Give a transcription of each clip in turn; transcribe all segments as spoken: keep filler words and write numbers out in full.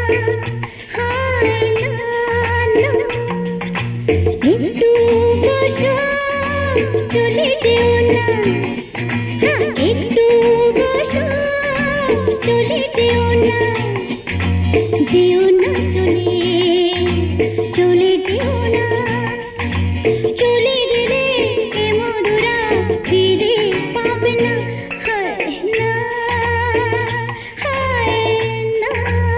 হায় না না একটু বসো চলে যেও না হ্যাঁ একটু বসো চলে যেও না যেও না চলে চলে যেও না চলে গেলে এ মধুরা ফিরে পাবে না হায় না হায় না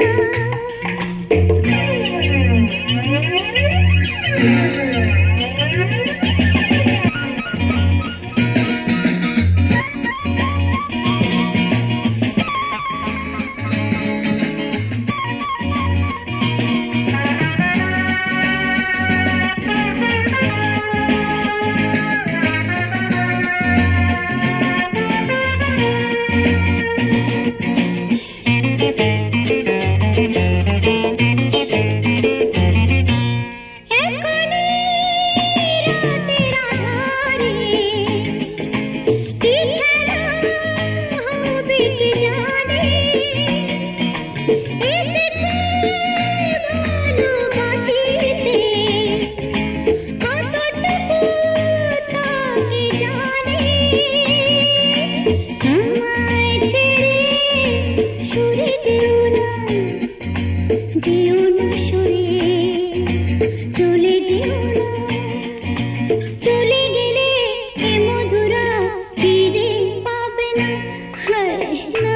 যেও না সরে চলে যেও না চলে গেলে এ মধুরা ফিরে পাবে না হায় না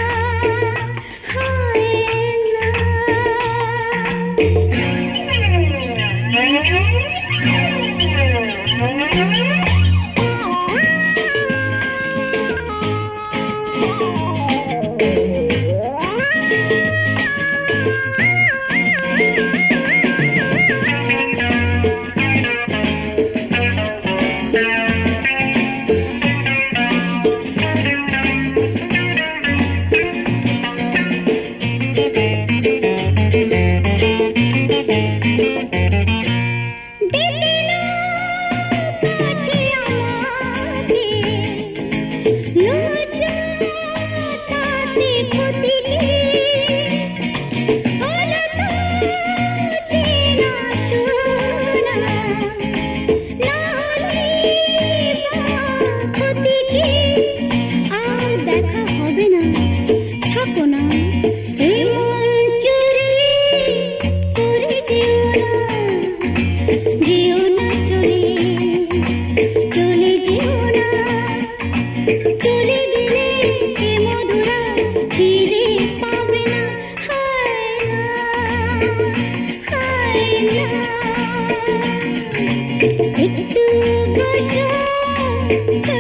হায় না একটু বসো